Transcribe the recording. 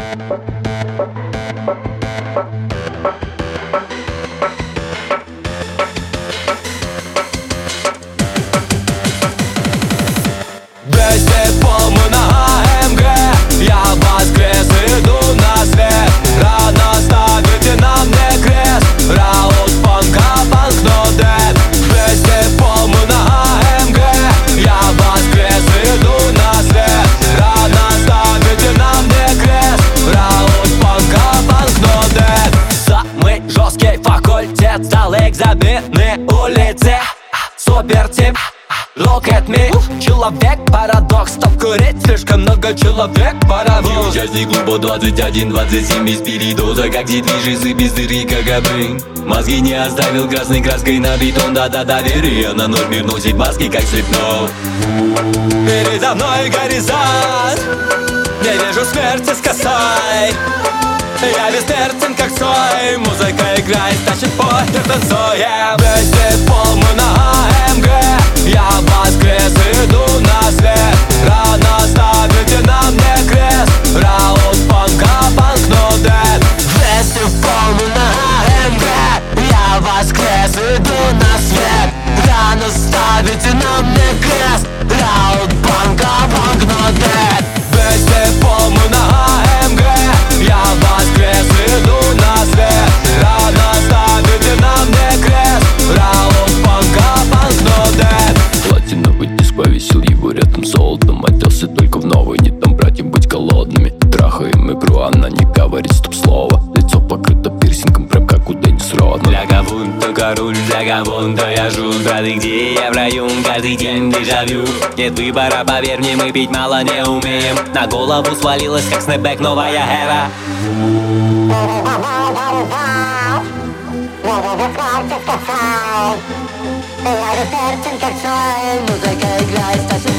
Вместе полмы на АМГ, я воскрес, иду на свет. Рано ставите на мне крест, раунд панка, банкнот. Вместе полмы на АМГ, я воскрес, иду на свет. Рано ставите на мне крест, раунд панка, банкнот. Самый жесткий факультет, сдал экзамены улицы. Супер тип, look at me. Человек парадокс, стоп курить, слишком много человек паровоз. Участник клуба 21-27 без передоза, как движется без дыры, как обрын. Мозги не оставил красной краской на бетон. Да-да, доверие на ноль, мир носит маски, как слепнов. Передо мной горизонт, не вижу смерти с косой. Я бессмертен, как Цой. Музыка играет, тащит похер, танцуем. Вместе полмы на АМГ, я воскрес, иду на свет. Рано ставите на мне крест, раунд панка, банкнот. Вместе полмы на АМГ, я воскрес, иду на свет. Рано ставите на мне крест, раунд панка, банкнот. Вместе полмы на АМГ, я воскрес, иду на свет. Рано ставите на мне крест, раунд панка, банкнот. Платиновый диск повесил его рядом с золотом. Оделся только в новый, не там братья быть голодными. Трахаем игру, она не говорит стоп слова. Лицо покрыто пирсингом, прям как у Деннис Родмана. Для кого-то только руль, для кого-то я жут. Браты, где я в раю, каждый день дежавю. Нет выбора, поверь мне, мы пить мало не умеем. На голову свалилась, как снэпбэк, новая эра. Музыка играет,